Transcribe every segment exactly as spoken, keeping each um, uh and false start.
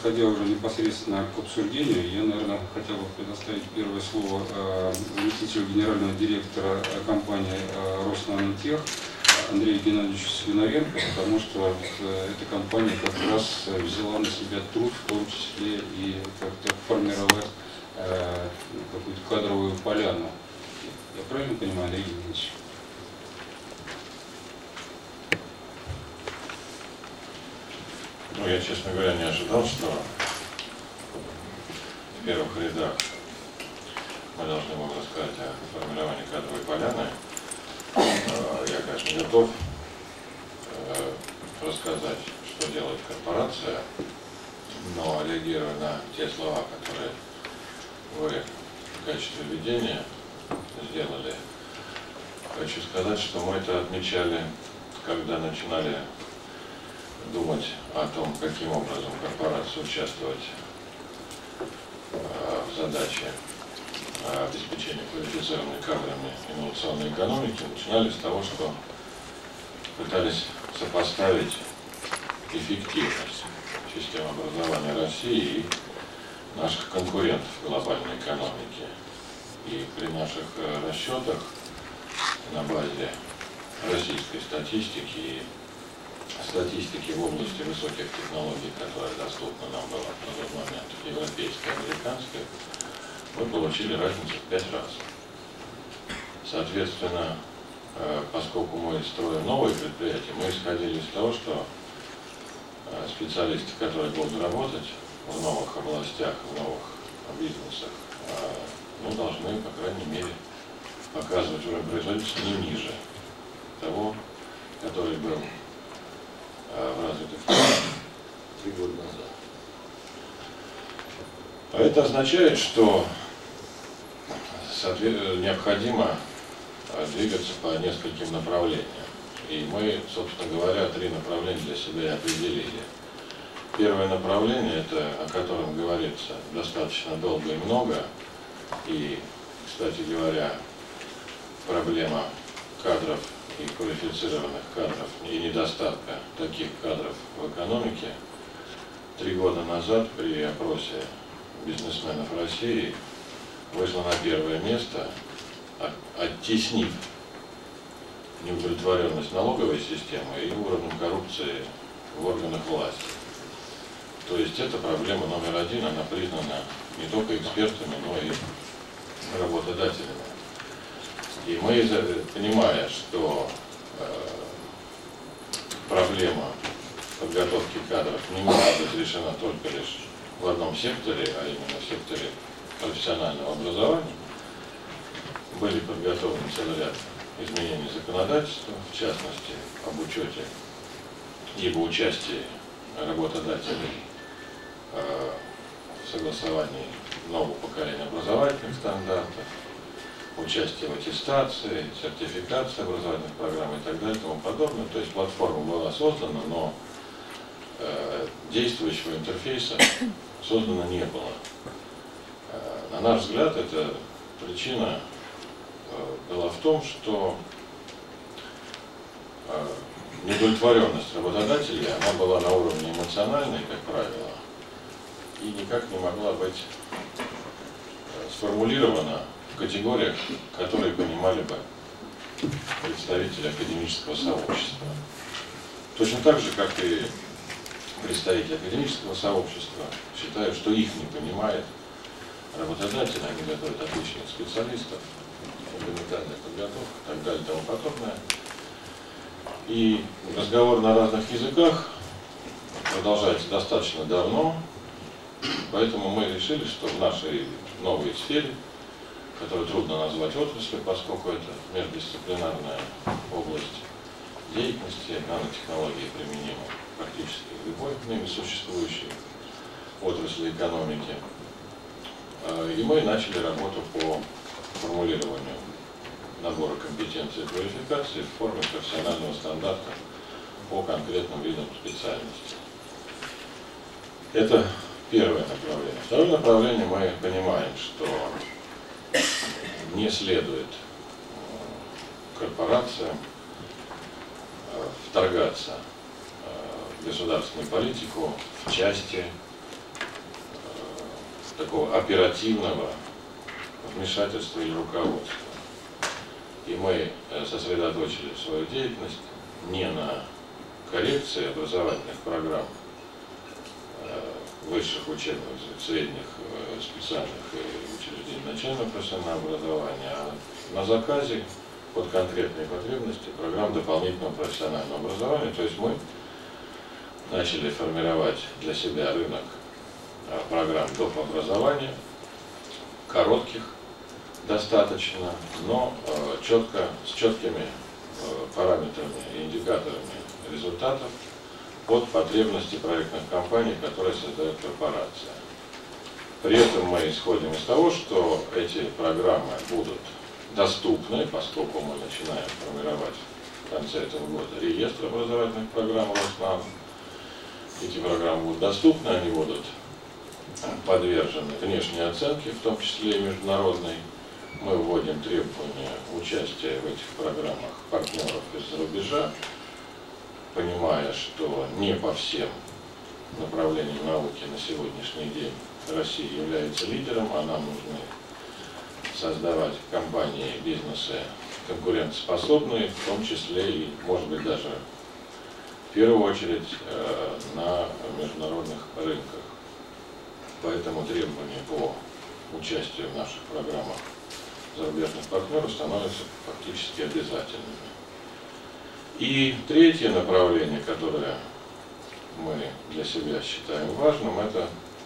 переходя уже непосредственно к обсуждению, я, наверное, хотел бы предоставить первое слово заместителю генерального директора компании «Роснанотех» Андрею Геннадьевичу Свиновенко, потому что эта компания как раз взяла на себя труд, в том числе и как-то формировать какую-то кадровую поляну. Я правильно понимаю, Андрей Геннадьевич? Ну, я, честно говоря, не ожидал, что в первых рядах мы должны будем рассказать о формировании кадровой поляны. Я, конечно, готов рассказать, что делает корпорация, но реагируя на те слова, которые вы в качестве введения сделали, хочу сказать, что мы это отмечали, когда начинали думать о том, каким образом корпорация участвовать в задаче обеспечения квалифицированными кадрами инновационной экономики, начинали с того, что пытались сопоставить эффективность системы образования России и наших конкурентов в глобальной экономике. И при наших расчетах на базе российской статистики и статистики в области высоких технологий, которая доступна нам была на тот момент, европейской, американской, мы получили разницу в пять раз. Соответственно, поскольку мы строим новые предприятия, мы исходили из того, что специалисты, которые будут работать в новых областях, в новых бизнесах, ну, должны, по крайней мере, показывать уровень производительности не ниже того, который был в развитых странах три года назад. А это означает, что необходимо двигаться по нескольким направлениям. И мы, собственно говоря, три направления для себя определили. Первое направление, это о котором говорится достаточно долго и много. И, кстати говоря, проблема кадров и квалифицированных кадров и недостатка таких кадров в экономике три года назад при опросе бизнесменов России вышла на первое место, оттеснив неудовлетворенность налоговой системы и уровнем коррупции в органах власти. То есть это проблема номер один, она признана не только экспертами, но и работодателями. И мы, понимая, что э, проблема подготовки кадров не может быть решена только лишь в одном секторе, а именно в секторе профессионального образования, были подготовлены целый ряд изменений законодательства, в частности, об учете и об участии работодателей э, в согласовании нового поколения образовательных стандартов, участие в аттестации, сертификации образовательных программ и так далее и тому подобное. То есть платформа была создана, но э, действующего интерфейса создано не было. Э, на наш взгляд, эта причина э, была в том, что э, неудовлетворенность работодателей, она была на уровне эмоциональной, как правило, и никак не могла быть э, сформулирована в категориях, которые понимали бы представители академического сообщества. Точно так же, как и представители академического сообщества считают, что их не понимает работодатель, они готовят отличных специалистов, фундаментальная подготовка и так далее и тому подобное. И разговор на разных языках продолжается достаточно давно, поэтому мы решили, что в нашей новой сфере, которую трудно назвать отраслью, поскольку это междисциплинарная область деятельности, нанотехнологии применимы практически в любой ныне существующей отрасли экономики. И мы начали работу по формулированию набора компетенций и квалификаций в форме профессионального стандарта по конкретным видам специальности. Это первое направление. Второе направление, мы понимаем, что не следует корпорациям вторгаться в государственную политику в части такого оперативного вмешательства или руководства. И мы сосредоточили свою деятельность не на коррекции образовательных программ высших учебных, средних, специальных учреждений начального профессионального образования, а на заказе под конкретные потребности программ дополнительного профессионального образования. То есть мы начали формировать для себя рынок программ доп. Образования, коротких достаточно, но четко, с четкими параметрами и индикаторами результатов под потребности проектных компаний, которые создает корпорация. При этом мы исходим из того, что эти программы будут доступны, поскольку мы начинаем формировать в конце этого года реестр образовательных программ Роснано. Эти программы будут доступны, они будут подвержены внешней оценке, в том числе и международной. Мы вводим требования участия в этих программах партнеров из-за рубежа, понимая, что не по всем направлениям науки на сегодняшний день Россия является лидером, а нам нужны создавать компании, бизнесы конкурентоспособные, в том числе и, может быть, даже в первую очередь э, на международных рынках. Поэтому требования по участию в наших программах зарубежных партнеров становятся фактически обязательными. И третье направление, которое мы для себя считаем важным, это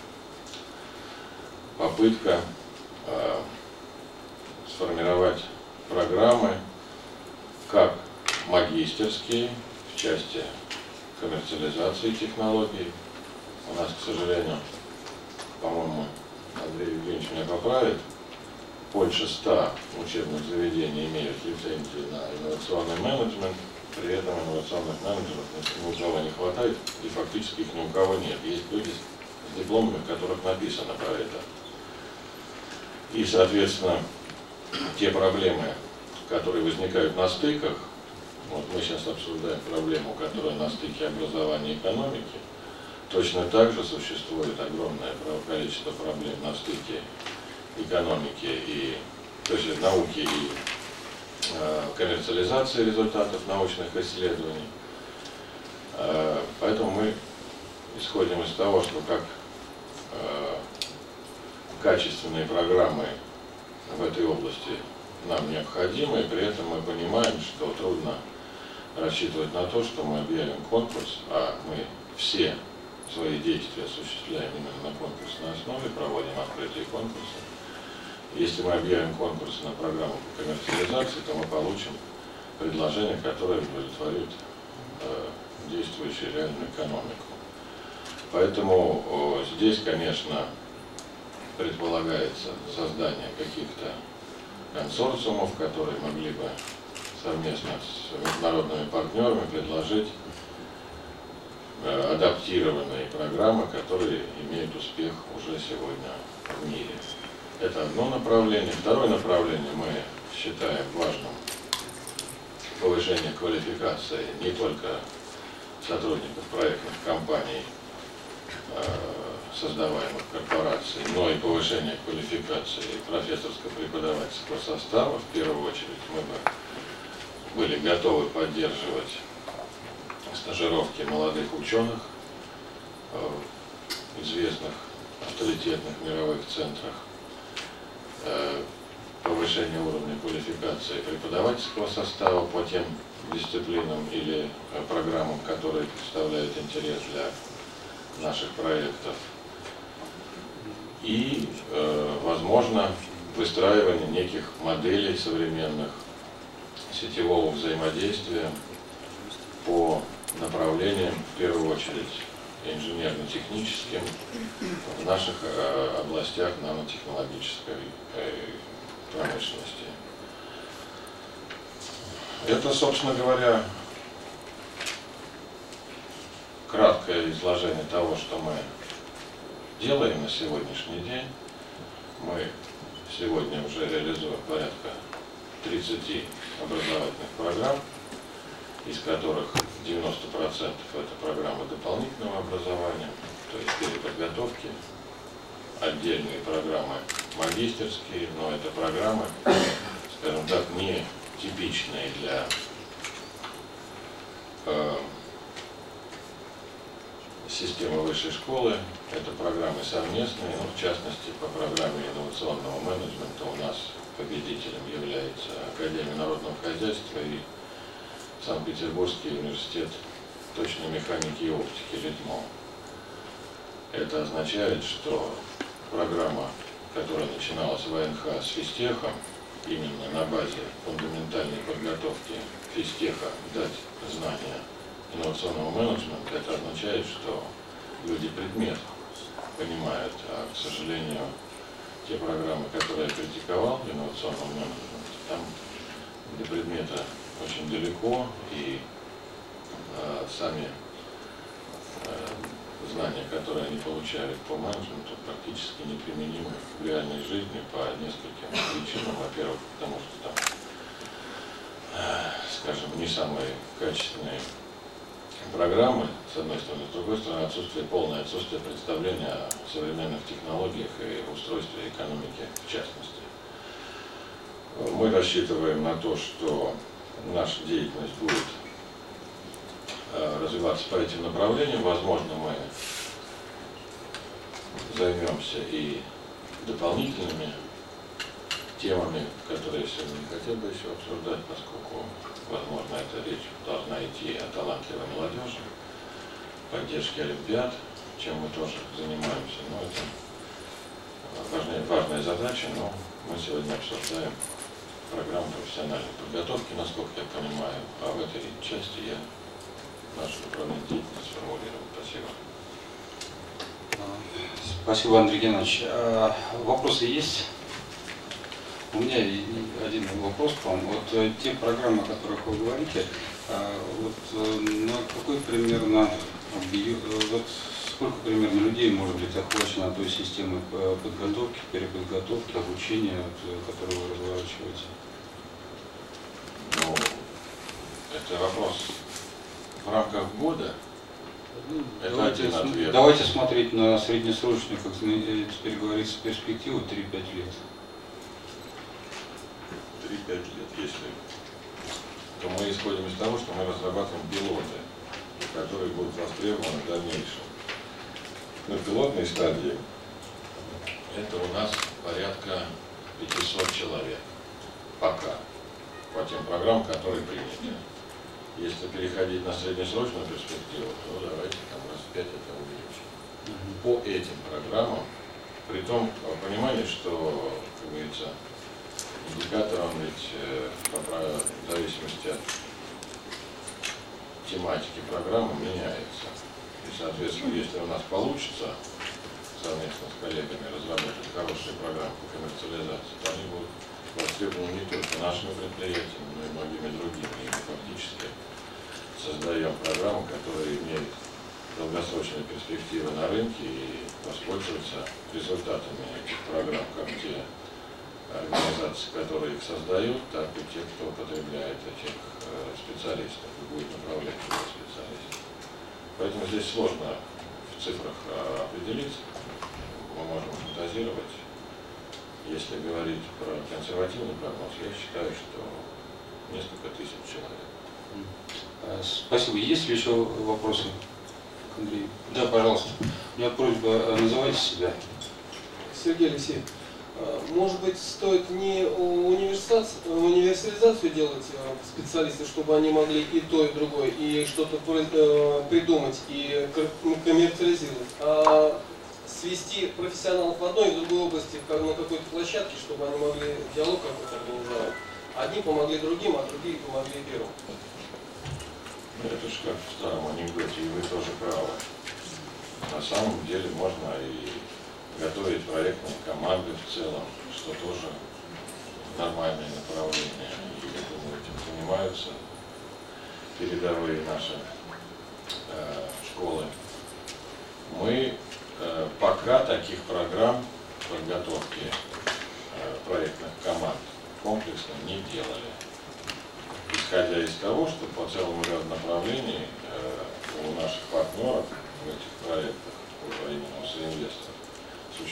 попытка э, сформировать программы как магистерские в части коммерциализации технологий. У нас, к сожалению, по-моему, Андрей Евгеньевич меня поправит, больше ста учебных заведений имеют лицензии на инновационный менеджмент, при этом инновационных менеджеров ни у кого не хватает, и фактически их ни у кого нет. Есть люди с дипломами, в которых написано про это. И, соответственно, те проблемы, которые возникают на стыках, вот мы сейчас обсуждаем проблему, которая на стыке образования и экономики, точно так же существует огромное количество проблем на стыке экономики и, то есть науки и э, коммерциализации результатов научных исследований. Э, поэтому мы исходим из того, что как э, качественные программы в этой области нам необходимы, и при этом мы понимаем, что трудно рассчитывать на то, что мы объявим конкурс, а мы все свои действия осуществляем именно на конкурсной основе, проводим открытые конкурсы. Если мы объявим конкурс на программу по коммерциализации, то мы получим предложение, которое удовлетворит э, действующую реальную экономику. Поэтому э, здесь, конечно, предполагается создание каких-то консорциумов, которые могли бы совместно с международными партнерами предложить э, адаптированные программы, которые имеют успех уже сегодня в мире. Это одно направление. Второе направление мы считаем важным повышение квалификации не только сотрудников проектных компаний, создаваемых корпораций, но и повышение квалификации профессорско-преподавательского состава. В первую очередь мы бы были готовы поддерживать стажировки молодых ученых в известных авторитетных мировых центрах, повышение уровня квалификации преподавательского состава по тем дисциплинам или программам, которые представляют интерес для наших проектов. И, возможно, выстраивание неких моделей современных сетевого взаимодействия по направлениям, в первую очередь, инженерно-техническим в наших областях нанотехнологической промышленности. Это, собственно говоря, краткое изложение того, что мы делаем на сегодняшний день. Мы сегодня уже реализуем порядка тридцати образовательных программ, из которых девяносто процентов это программы дополнительного образования, то есть переподготовки отдельные программы магистерские, но это программы, скажем так, не типичные для э, системы высшей школы. Это программы совместные, ну, в частности, по программе инновационного менеджмента у нас победителем является Академия народного хозяйства и Санкт-Петербургский университет точной механики и оптики ЛИТМО. Это означает, что программа, которая начиналась в ВНХ с физтехом, именно на базе фундаментальной подготовки физтеха дать знания инновационного менеджмента, это означает, что люди предмет понимают, а, к сожалению, те программы, которые я критиковал в инновационном менеджменте, там до предмета очень далеко, и э, сами э, знания, которые они получают по менеджменту, практически неприменимы в реальной жизни по нескольким причинам. Во-первых, потому что там, э, скажем, не самые качественные программы, с одной стороны, с другой стороны, отсутствие, полное отсутствие представления о современных технологиях и устройстве экономики в частности. Мы рассчитываем на то, что наша деятельность будет развиваться по этим направлениям. Возможно, мы займемся и дополнительными темами, которые я сегодня не хотел бы еще обсуждать, поскольку, возможно, эта речь должна идти о талантливой молодежи, поддержке олимпиад, чем мы тоже занимаемся. Но это важная, важная задача, но мы сегодня обсуждаем программу профессиональной подготовки, насколько я понимаю, а в этой части я нашу управленческую деятельность сформулировал. Спасибо. Спасибо, Андрей Геннадьевич. Вопросы есть? У меня один вопрос к вам. Вот те программы, о которых вы говорите, вот на какой примерно, вот сколько примерно людей может быть охвачено той системой подготовки, переподготовки, обучения, которую вы разворачиваете? Ну, это вопрос в рамках года. Это давайте, один ответ. Давайте смотреть на среднесрочную, как теперь говорится, перспективу три-пять лет. три-пять лет, если, то мы исходим из того, что мы разрабатываем пилоты, которые будут востребованы в дальнейшем. На пилотной стадии это у нас порядка пятисот человек пока по тем программам, которые приняты. Если переходить на среднесрочную перспективу, то давайте там раз в пять это увеличим. По этим программам, при том понимании, что, как говорится, индикатор, он ведь э, в зависимости от тематики программы меняется. И, соответственно, если у нас получится совместно с коллегами разработать хорошие программы по коммерциализации, то они будут востребованы не только нашими предприятиями, но и многими другими. И мы фактически создаем программы, которые имеют долгосрочные перспективы на рынке, и воспользоваться результатами этих программ, как те организации, которые их создают, так и те, кто потребляет этих э, специалистов и будет направлять этих специалистов. Поэтому здесь сложно в цифрах э, определиться. Мы можем фантазировать. Если говорить про консервативный прогноз, я считаю, что несколько тысяч человек. Спасибо. Есть ли еще вопросы к Андрею? Да, пожалуйста. У меня просьба, называйте себя. Сергей Алексеев. Может быть, стоит не универсализацию делать специалистов, чтобы они могли и то, и другое, и что-то придумать, и коммерциализировать, а свести профессионалов в одной и в другой области на какой-то площадке, чтобы они могли диалог какой-то организовать. Одни помогли другим, а другие помогли первым. Это же как в старом анекдоте, и вы тоже правы. На самом деле можно и готовить проектные команды в целом, что тоже нормальное направление. И я думаю, этим занимаются передовые наши э, школы. Мы э, пока таких программ подготовки э, проектных команд комплексно не делали. Исходя из того, что по целому ряду направлений э, у наших партнеров в этих проектах, именно у соинвесторов,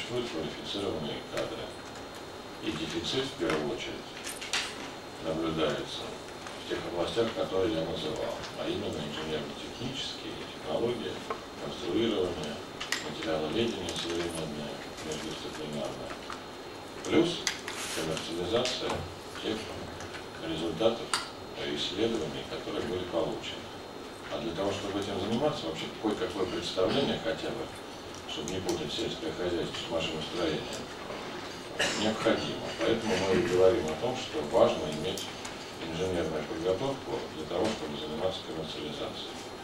существуют квалифицированные кадры. И дефицит, в первую очередь, наблюдается в тех областях, которые я называл, а именно инженерно-технические технологии, конструирование, материаловедение современное, междисциплинарное, плюс коммерциализация тех результатов исследований, которые были получены. А для того, чтобы этим заниматься, вообще кое-какое представление хотя бы, чтобы не путать сельское хозяйство с машиностроением, необходимо. Поэтому мы и говорим о том, что важно иметь инженерную подготовку для того, чтобы заниматься коммерциализацией.